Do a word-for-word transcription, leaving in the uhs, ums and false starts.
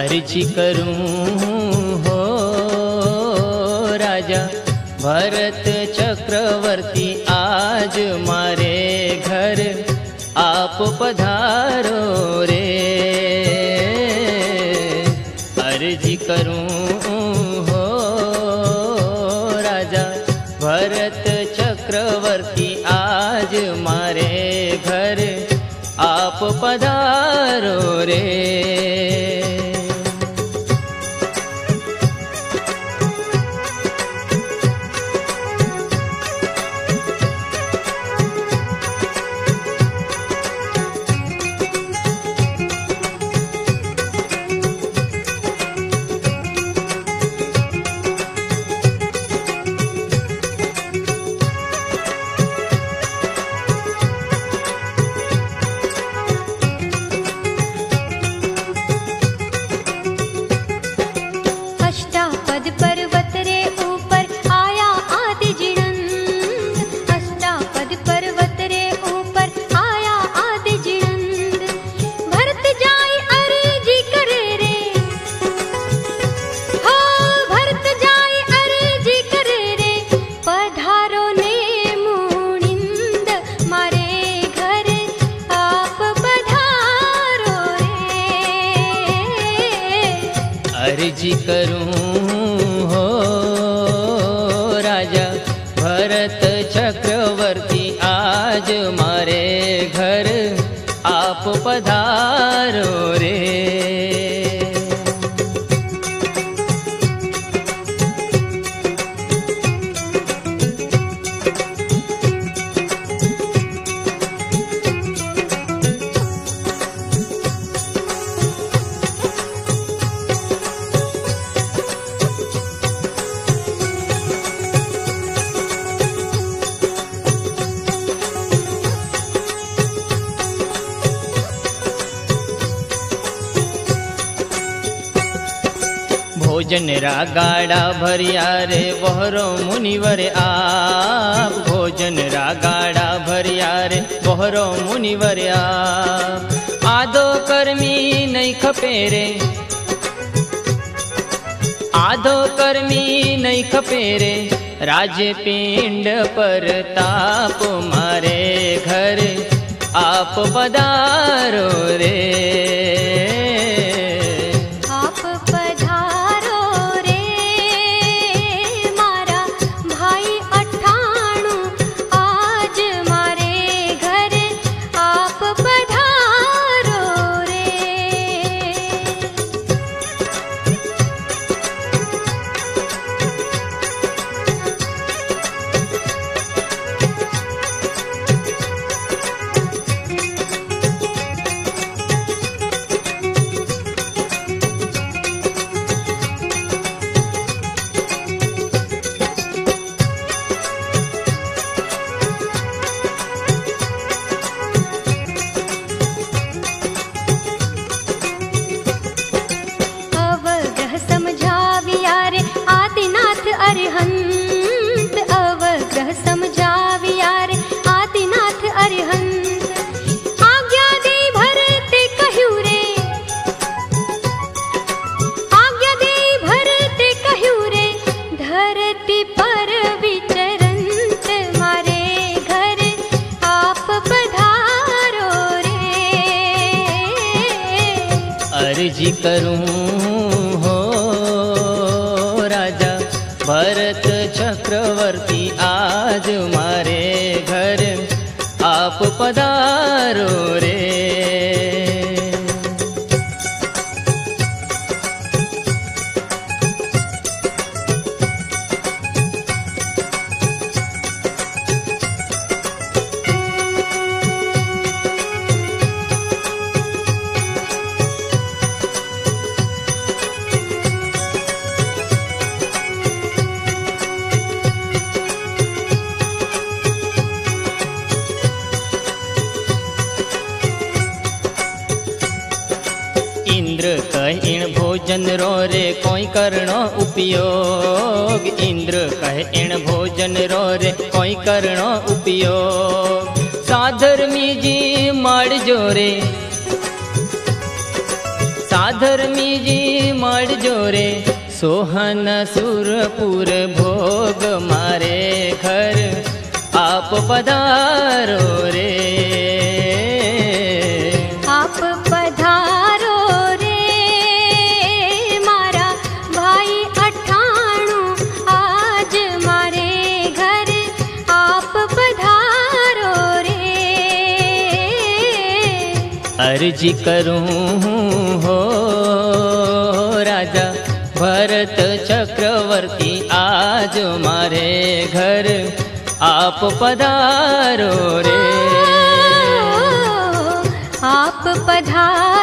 अर्जी करूं हो राजा भरत चक्रवर्ती, आज मारे घर आप पधारो रे। अर्जी करूं हो राजा भरत चक्रवर्ती, आज मारे घर आप पधारो रे। अर्जी करूं हो राजा भरत चक्रवर्ती, आज मारे घर आप पधारो रे। भोजन रागाड़ा भरिया रे बहरो मुनिवर आप, भोजन रागाड़ा भरिया रे बहरो मुनिवर आप। आधो कर्मी नहीं खपे रे, आधो कर्मी नहीं खपे रे, राजे पिंड पर ताप मारे घर आप पधारो रे। अरिहंत अवग्रह समझाविया रे आदिनाथ अरिहंत। आज्ञा दे भरते कहू रे, आज्ञा दे भरते कहू रे, धरती पर विचरंत मारे घर आप पधारो रे। अर्जी करूं हो राजा भरत चक्रवर्ती, आज मारे घर आप पधारो रे। इंद्र कह इण भोजन रो रे कोई करनो उपयोग, इंद्र कह इण भोजन रो रे कोई करनो उपयोग। साधर्मी जी माड़ जो रे, साधर्मी जी मळजो रे सोहन सुरपुर भोग मारे घर आप पधारो रे। आप पधारो रे मारा भाई अठाणु आज मारे घर आप पधारो रे। अर्जी करूं हो राजा भरत चक्रवर्ती आज मारे घर आप पधारो रे। आप पधारो